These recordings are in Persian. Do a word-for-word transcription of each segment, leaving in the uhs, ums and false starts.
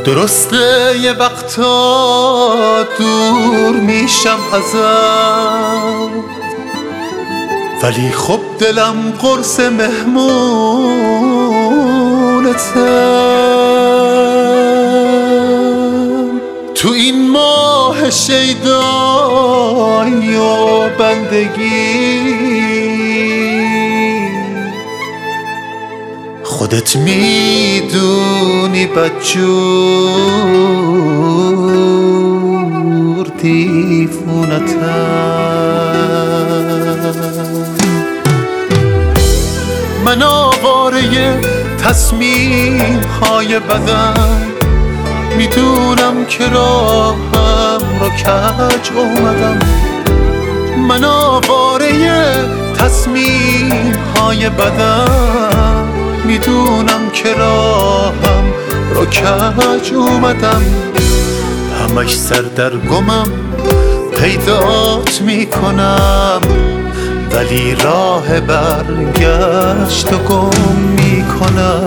درسته یه وقتا دور میشم ازت، ولی خب دلم قرص مهمونتم. تو این ماه شیدایی و بندگی خودت میدونی بدجور دیوونتم. من آواره تصمیم های بدم، میدونم که راهم رو کج اومدم. من آواره تصمیم های بدم، میدونم که راهم رو کج اومدم. همش سردرگمم پیدات میکنم، ولی راه برگشت و گم میکنم.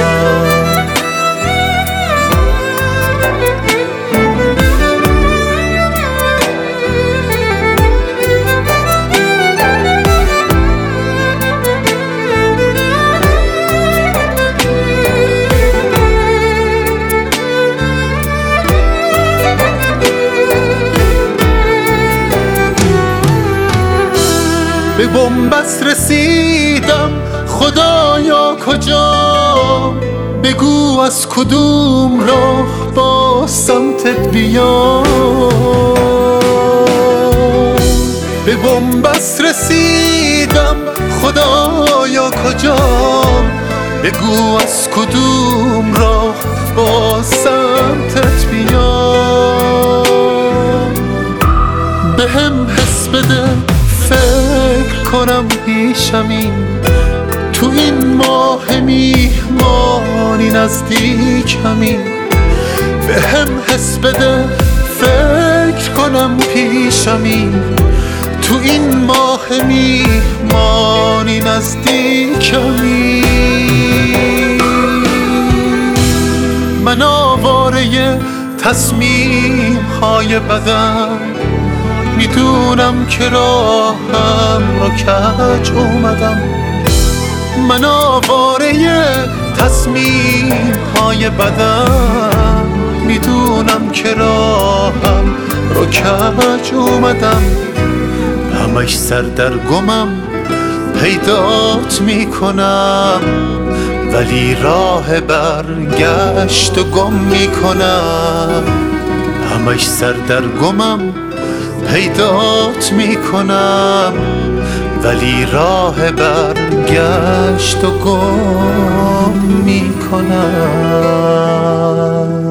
به بنبست رسیدم خدایا کجا، بگو از کدوم راه با سمتت بیام. به بنبست رسیدم خدایا کجا، بگو از کدوم راه با سمتت بیام. بهم حس بده فکر کنم پیشمی، تو این ماه میهمانی نزدیکمی. به هم حس بده فکر کنم پیشمی، تو این ماه میهمانی نزدیکمی. من آواره تصمیم های بدم، میدونم که راهم رو کج اومدم. من آواره تصمیم های بدم، میدونم که راهم رو کج اومدم. همش سردرگمم پیدات میکنم، ولی راه برگشت و گم میکنم. همش سردرگمم پیدات میکنم، ولی راه برگشت و گم میکنم.